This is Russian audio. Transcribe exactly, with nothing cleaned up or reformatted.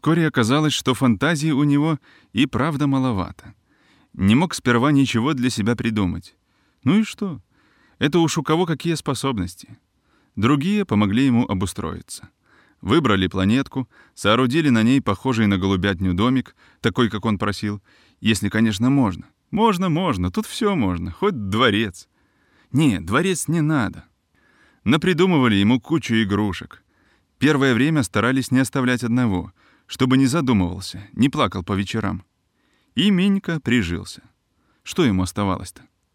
Вскоре оказалось, что фантазии у него и правда маловато. Не мог сперва ничего для себя придумать. Ну и что? Это уж у кого какие способности. Другие помогли ему обустроиться. Выбрали планетку, соорудили на ней похожий на голубятню домик, такой, как он просил, если, конечно, можно. Можно, можно, тут все можно, хоть дворец. Нет, дворец не надо. Напридумывали ему кучу игрушек. Первое время старались не оставлять одного, чтобы не задумывался, не плакал по вечерам. И Минька прижился. Что ему оставалось-то?